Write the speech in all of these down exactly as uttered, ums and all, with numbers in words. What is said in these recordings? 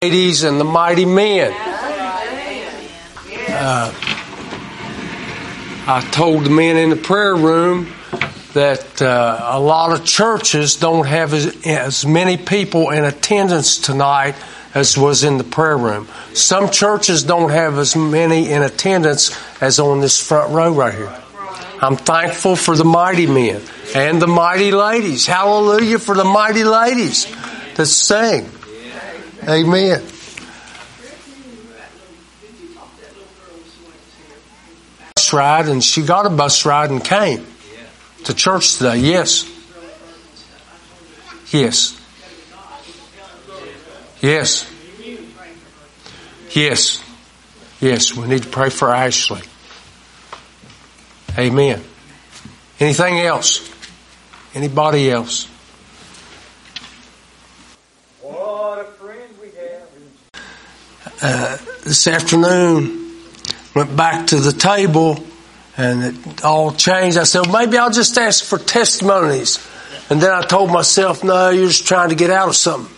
ladies and the mighty men. Uh, I told the men in the prayer room that uh, a lot of churches don't have as, as many people in attendance tonight as was in the prayer room. Some churches don't have as many in attendance as on this front row right here. I'm thankful for the mighty men and the mighty ladies. Hallelujah for the mighty ladies that sing. Amen. Bus ride, and she got a bus ride and came to church today. Yes. Yes. Yes. Yes. Yes. We need to pray for Ashley. Amen. Anything else? Anybody else? Uh, this afternoon, went back to the table and it all changed. I said, well, maybe I'll just ask for testimonies. And then I told myself, no, you're just trying to get out of something.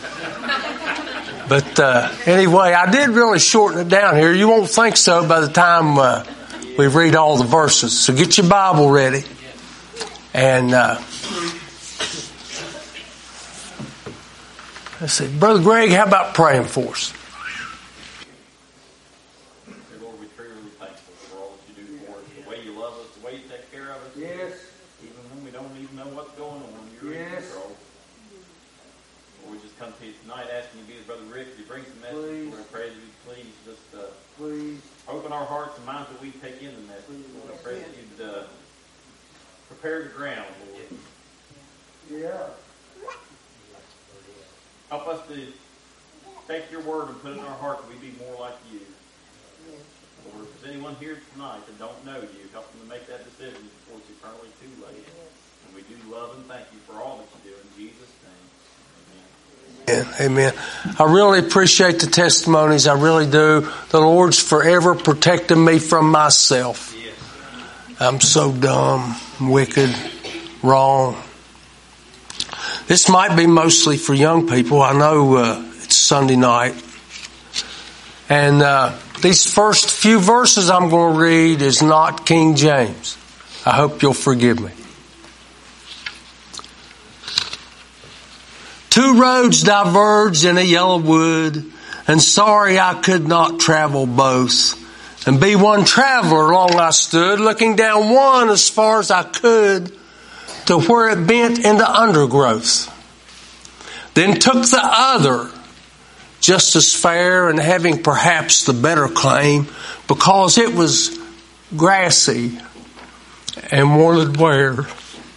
But uh, anyway, I did really shorten it down here. You won't think so by the time uh, we read all the verses. So get your Bible ready. And uh, I said, Brother Greg, how about praying for us? Open our hearts and minds that we take in the message. Lord, I pray that you'd uh, prepare the ground, Lord. Yeah. Help us to take your word and put it in our heart that we be more like you. Lord, if there's anyone here tonight that don't know you, help them to make that decision before it's eternally too late. And we do love and thank you for all that you do. In Jesus' name. Amen. I really appreciate the testimonies. I really do. The Lord's forever protecting me from myself. I'm so dumb, wicked, wrong. This might be mostly for young people. I know uh, it's Sunday night. And uh, these first few verses I'm going to read is not King James. I hope you'll forgive me. Two roads diverged in a yellow wood, and sorry I could not travel both. And be one traveler long I stood, looking down one as far as I could, to where it bent into undergrowth. Then took the other, just as fair and having perhaps the better claim, because it was grassy and wanted wear.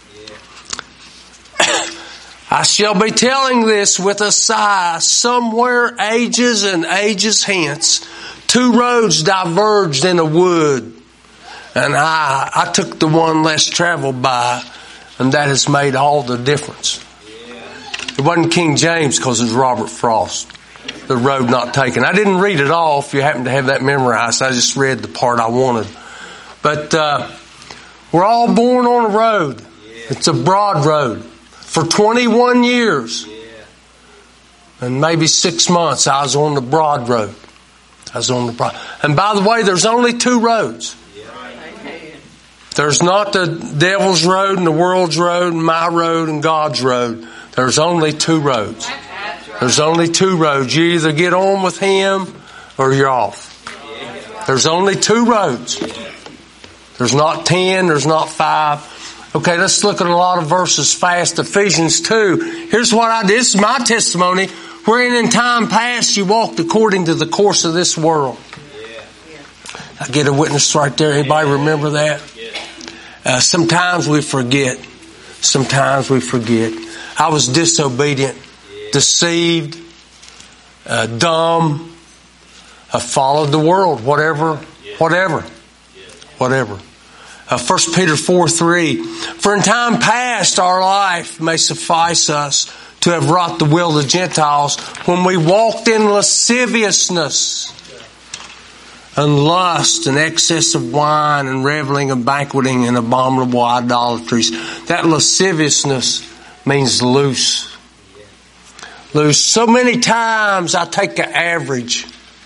I shall be telling this with a sigh. Somewhere ages and ages hence, two roads diverged in a wood, and I, I took the one less traveled by, and that has made all the difference. It wasn't King James because it was Robert Frost. The road not taken. I didn't read it all if you happen to have that memorized. I just read the part I wanted. But uh, we're all born on a road. It's a broad road. For twenty-one years and maybe six months, I was on the broad road. I was on the broad. And by the way, there's only two roads. There's not the devil's road and the world's road and my road and God's road. There's only two roads. There's only two roads. You either get on with Him or you're off. There's only two roads. There's not ten. There's not five. Okay, let's look at a lot of verses fast. Ephesians two. Here's what I did. This is my testimony. Wherein in time past you walked according to the course of this world. I get a witness right there. Anybody remember that? Uh, sometimes we forget. Sometimes we forget. I was disobedient, deceived, uh, dumb. I followed the world. Whatever, whatever, whatever. Uh, First Peter four three. For in time past our life may suffice us to have wrought the will of the Gentiles when we walked in lasciviousness and lust and excess of wine and reveling and banqueting and abominable idolatries. That lasciviousness means loose. loose. So many times I take an average.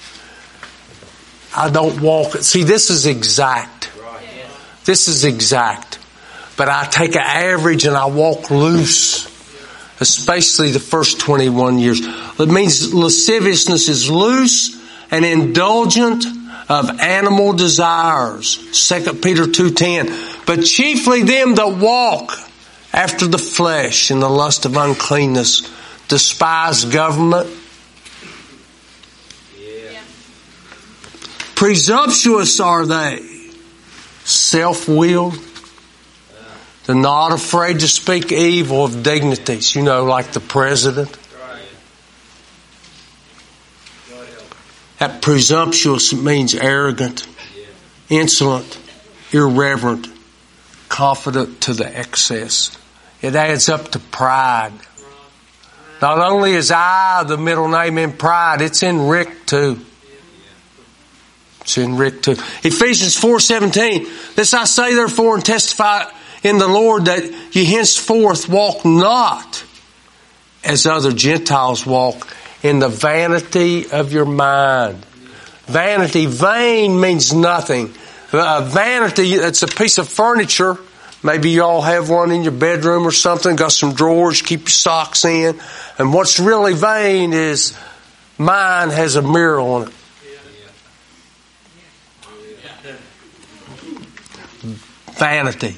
I don't walk it. See, this is exact. This is exact. But I take an average and I walk loose. Especially the first twenty-one years. It means lasciviousness is loose and indulgent of animal desires. Second Peter two ten. But chiefly them that walk after the flesh in the lust of uncleanness, despise government. Yeah. Presumptuous are they, self-willed. They're not afraid to speak evil of dignities, you know, like the president. That presumptuous means arrogant, insolent, irreverent, confident to the excess. It adds up to pride. Not only is I the middle name in pride, it's in Rick too. It's in Rick too. Ephesians four seventeen. This I say therefore and testify in the Lord that ye henceforth walk not as other Gentiles walk in the vanity of your mind. Vanity, vain means nothing. Uh, vanity, it's a piece of furniture. Maybe you all have one in your bedroom or something, got some drawers, keep your socks in. And what's really vain is mine has a mirror on it. Vanity.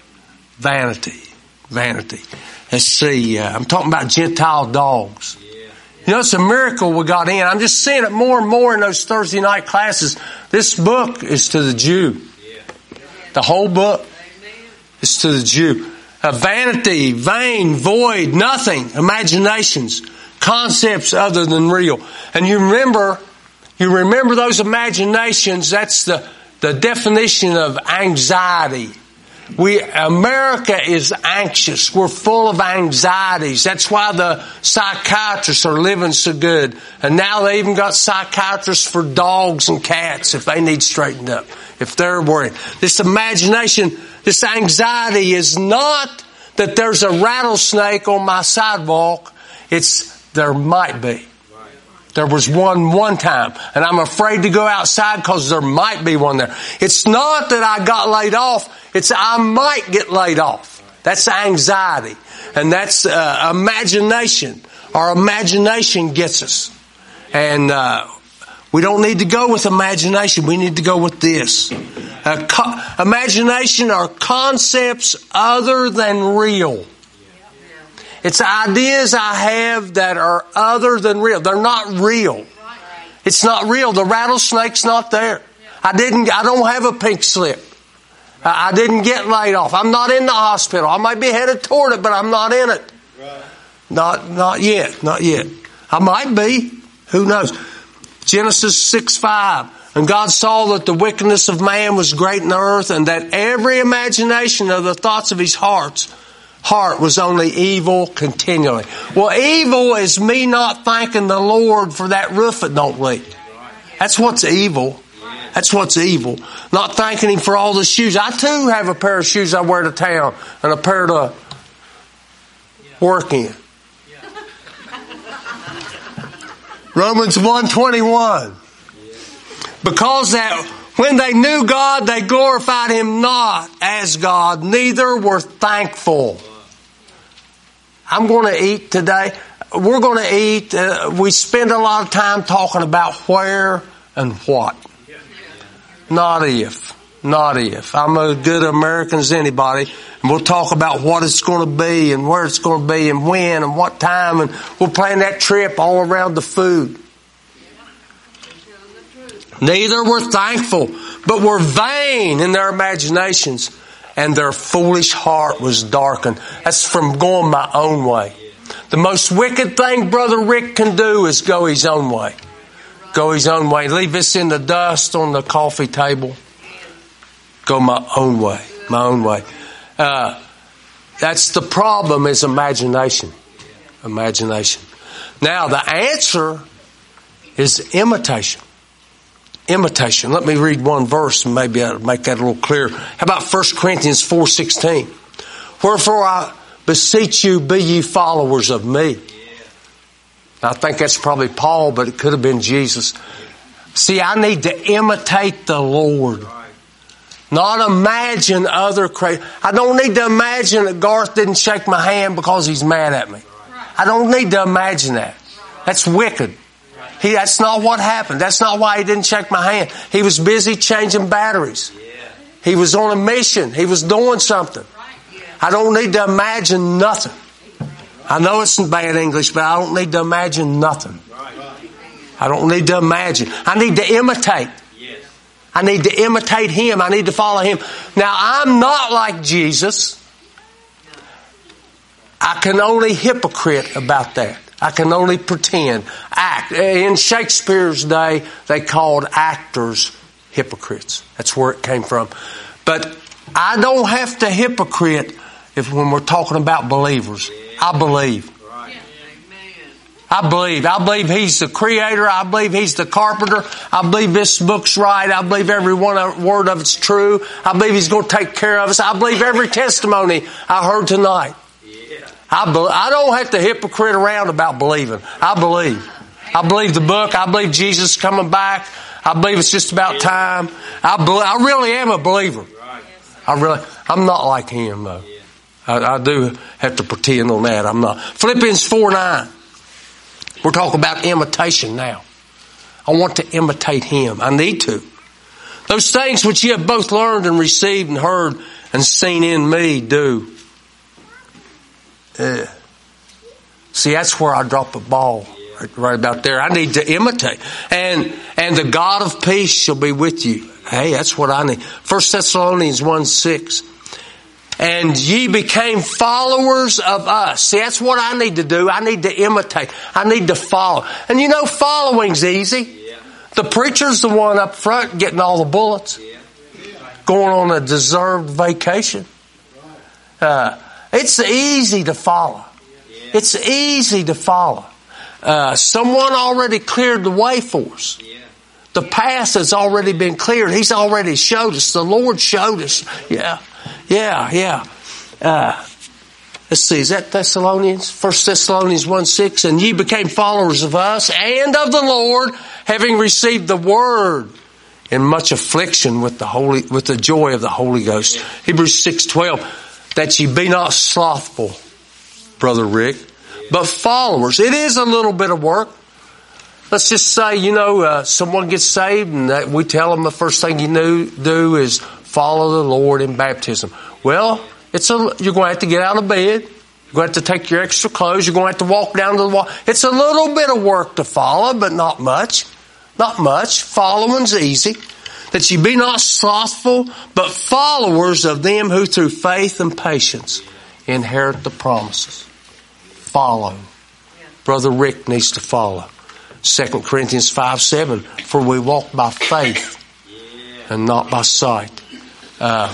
Vanity. Vanity. Let's see, uh, I'm talking about Gentile dogs. You know, it's a miracle we got in. I'm just seeing it more and more in those Thursday night classes. This book is to the Jew. The whole book is to the Jew. A vanity, vain, void, nothing, imaginations, concepts other than real. And you remember, you remember those imaginations, that's the, the definition of anxiety. We, America is anxious. We're full of anxieties. That's why the psychiatrists are living so good. And now they even got psychiatrists for dogs and cats if they need straightened up, if they're worried. This imagination, this anxiety is not that there's a rattlesnake on my sidewalk. It's there might be. There was one one time, and I'm afraid to go outside because there might be one there. It's not that I got laid off. It's I might get laid off. That's anxiety. And that's uh, imagination. Our imagination gets us. And uh, we don't need to go with imagination. We need to go with this. Uh, co- imagination are concepts other than real. It's ideas I have that are other than real. They're not real. It's not real. The rattlesnake's not there. I didn't, I don't have a pink slip. I didn't get laid off. I'm not in the hospital. I might be headed toward it, but I'm not in it. Not, not yet. Not yet. I might be. Who knows? Genesis six five. And God saw that the wickedness of man was great in the earth, and that every imagination of the thoughts of his hearts heart was only evil continually. Well, evil is me not thanking the Lord for that roof that don't leak. That's what's evil. That's what's evil. Not thanking Him for all the shoes. I too have a pair of shoes I wear to town and a pair to work in. Romans one twenty-one. Because that when they knew God, they glorified Him not as God, neither were thankful. I'm going to eat today. We're going to eat. Uh, we spend a lot of time talking about where and what. Not if. Not if. I'm a good American as anybody. And we'll talk about what it's going to be and where it's going to be and when and what time. And we'll plan that trip all around the food. Neither were thankful, but were vain in their imaginations. And their foolish heart was darkened. That's from going my own way. The most wicked thing Brother Rick can do is go his own way. Go his own way. Leave this in the dust on the coffee table. Go my own way. My own way. Uh, that's the problem is imagination. Imagination. Now the answer is imitation. Imitation. Let me read one verse and maybe I'll make that a little clearer. How about First Corinthians four sixteen? Wherefore I beseech you, be ye followers of me. I think that's probably Paul, but it could have been Jesus. See, I need to imitate the Lord. Not imagine other crazy. I don't need to imagine that Garth didn't shake my hand because he's mad at me. I don't need to imagine that. That's wicked. He, that's not what happened. That's not why he didn't shake my hand. He was busy changing batteries. He was on a mission. He was doing something. I don't need to imagine nothing. I know it's in bad English, but I don't need to imagine nothing. I don't need to imagine. I need to imitate. I need to imitate Him. I need to follow Him. Now, I'm not like Jesus. I can only hypocrite about that. I can only pretend. Act. In Shakespeare's day, they called actors hypocrites. That's where it came from. But I don't have to hypocrite if when we're talking about believers. I believe. I believe. I believe He's the Creator. I believe He's the Carpenter. I believe this book's right. I believe every one word of it's true. I believe He's going to take care of us. I believe every testimony I heard tonight. I, be, I don't have to hypocrite around about believing. I believe. I believe the book. I believe Jesus is coming back. I believe it's just about time. I, be, I really am a believer. I really, I'm not like him though. I, I do have to pretend on that. I'm not. Philippians four nine. We're talking about imitation now. I want to imitate Him. I need to. Those things which ye have both learned and received and heard and seen in me, do. Uh, see, that's where I drop a ball. Right, right about there. I need to imitate. And and the God of peace shall be with you. Hey, that's what I need. First Thessalonians one six. And ye became followers of us. See, that's what I need to do. I need to imitate. I need to follow. And you know, following's easy. Yeah. The preacher's the one up front getting all the bullets. Yeah. Going on a deserved vacation. Uh, it's easy to follow. Yeah. It's easy to follow. Uh, someone already cleared the way for us. Yeah. The path has already been cleared. He's already showed us. The Lord showed us. Yeah. Yeah, yeah. Uh, let's see, is that Thessalonians? First Thessalonians one six. And ye became followers of us and of the Lord, having received the word in much affliction with the holy, with the joy of the Holy Ghost. Hebrews six twelve. That ye be not slothful, Brother Rick, but followers. It is a little bit of work. Let's just say, you know, uh, someone gets saved and that we tell them the first thing you do, do is follow the Lord in baptism. Well, it's a, you're going to have to get out of bed. You're going to have to take your extra clothes. You're going to have to walk down to the wall. It's a little bit of work to follow, but not much. Not much. Following's easy. That ye be not slothful, but followers of them who through faith and patience inherit the promises. Follow. Brother Rick needs to follow. Second Corinthians five seven. For we walk by faith and not by sight. Uh,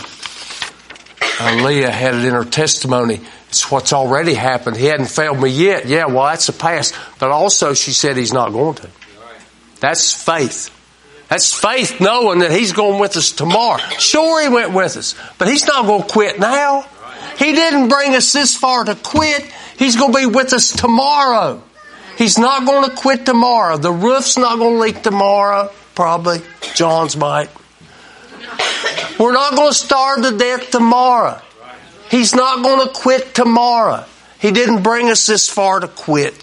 uh, Leah had it in her testimony. It's what's already happened. He hadn't failed me yet. Yeah, well, that's a past. But also, she said He's not going to. That's faith. That's faith knowing that He's going with us tomorrow. Sure, He went with us. But He's not going to quit now. He didn't bring us this far to quit. He's going to be with us tomorrow. He's not going to quit tomorrow. The roof's not going to leak tomorrow. Probably. John's might. We're not going to starve to death tomorrow. He's not going to quit tomorrow. He didn't bring us this far to quit.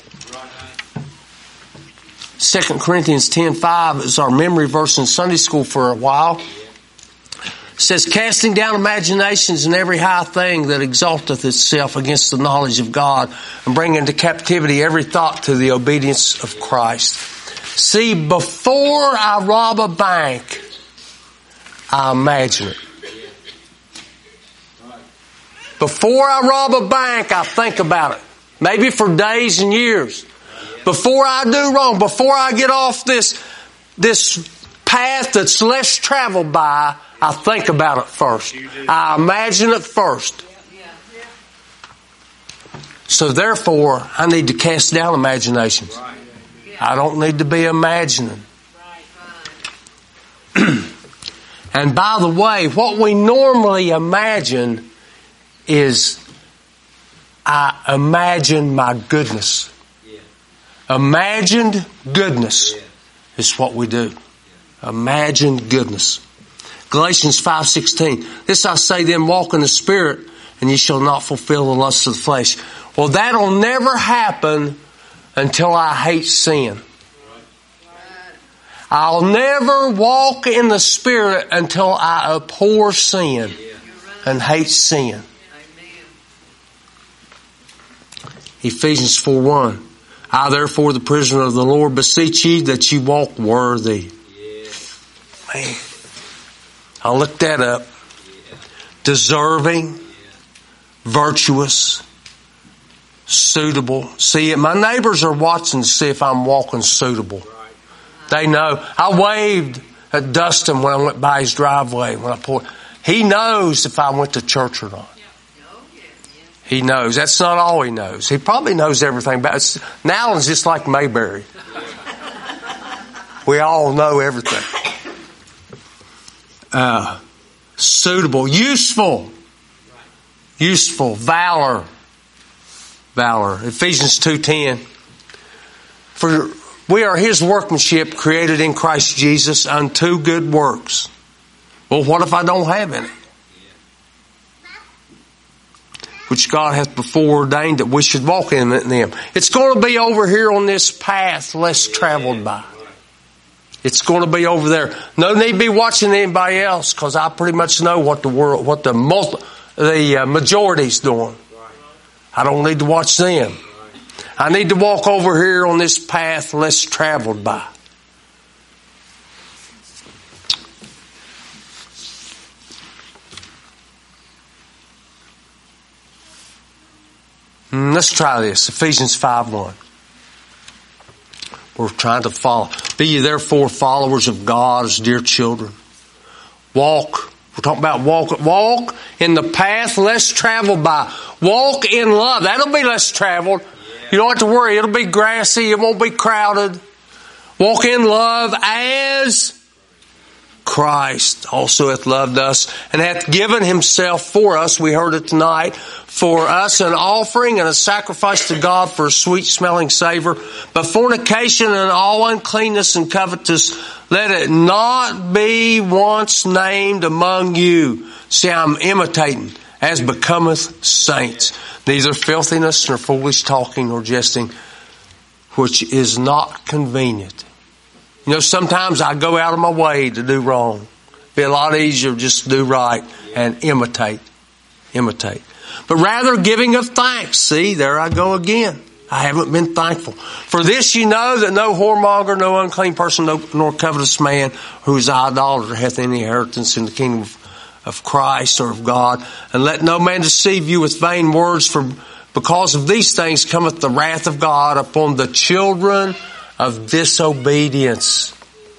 Second Corinthians ten five is our memory verse in Sunday school for a while. It says, casting down imaginations and every high thing that exalteth itself against the knowledge of God, and bringing into captivity every thought to the obedience of Christ. See, before I rob a bank, I imagine it. Before I rob a bank, I think about it. Maybe for days and years. Before I do wrong, before I get off this, this path that's less traveled by, I think about it first. I imagine it first. So therefore, I need to cast down imaginations. I don't need to be imagining. And by the way, what we normally imagine is, I imagine my goodness. Imagined goodness is what we do. Imagined goodness. Galatians five sixteen. This I say then, walk in the Spirit, and ye shall not fulfill the lusts of the flesh. Well, that'll never happen until I hate sin. I'll never walk in the Spirit until I abhor sin and hate sin. Ephesians four one. I therefore, the prisoner of the Lord, beseech ye that ye walk worthy. Man, I looked that up. Deserving, virtuous, suitable. See, my neighbors are watching to see if I'm walking suitable. They know. I waved at Dustin when I went by his driveway. When I pulled, he knows if I went to church or not. He knows. That's not all he knows. He probably knows everything about it. Nowlands just like Mayberry. We all know everything. Uh, suitable, useful, useful, valor, valor. Ephesians two ten. For we are His workmanship, created in Christ Jesus unto good works. Well, what if I don't have any? Which God hath before ordained that we should walk in them. It's going to be over here on this path less traveled by. It's going to be over there. No need to be watching anybody else, because I pretty much know what the world, what the multi, the uh, majority's doing. I don't need to watch them. I need to walk over here on this path less traveled by. Mm, let's try this. Ephesians five one. We're trying to follow. Be ye therefore followers of God as dear children. Walk. We're talking about walk. Walk in the path less traveled by. Walk in love. That'll be less traveled. You don't have to worry. It'll be grassy. It won't be crowded. Walk in love as Christ also hath loved us and hath given Himself for us. We heard it tonight. For us an offering and a sacrifice to God for a sweet smelling savor. But fornication and all uncleanness and covetous, let it not be once named among you. See, I'm imitating as becometh saints. Neither filthiness nor foolish talking nor jesting, which is not convenient. You know, sometimes I go out of my way to do wrong. It'd be a lot easier just to do right and imitate. Imitate. But rather giving of thanks. See, there I go again. I haven't been thankful. For this you know that no whoremonger, no unclean person, no, nor covetous man who is idolater hath any inheritance in the kingdom of, of Christ or of God. And let no man deceive you with vain words, for because of these things cometh the wrath of God upon the children of disobedience.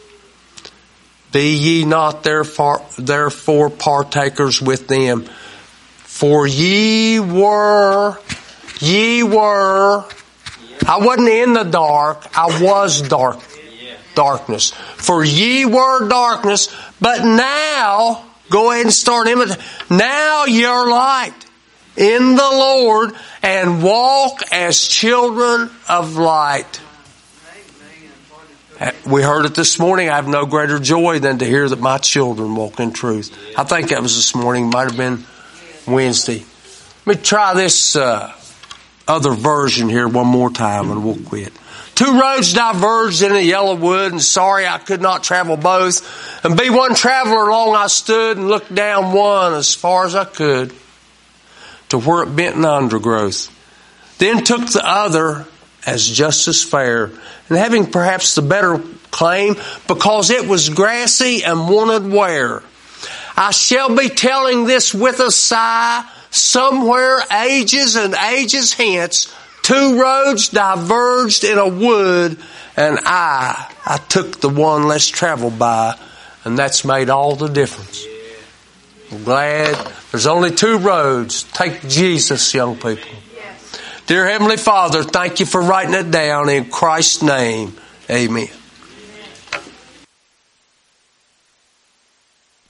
Be ye not therefore, therefore partakers with them. For ye were, ye were, I wasn't in the dark, I was dark, darkness. For ye were darkness, but now, go ahead and start imitating. Now you're light in the Lord, and walk as children of light. We heard it this morning. I have no greater joy than to hear that my children walk in truth. I think that was this morning. Might have been Wednesday. Let me try this uh, other version here one more time and we'll quit. Two roads diverged in a yellow wood, and sorry I could not travel both. And be one traveler along I stood, and looked down one as far as I could to where it bent in the undergrowth. Then took the other as just as fair, and having perhaps the better claim, because it was grassy and wanted wear. I shall be telling this with a sigh, somewhere ages and ages hence, two roads diverged in a wood, and I, I took the one less traveled by, and that's made all the difference. I'm glad there's only two roads. Take Jesus, young people. Dear Heavenly Father, thank you for writing it down in Christ's name. Amen.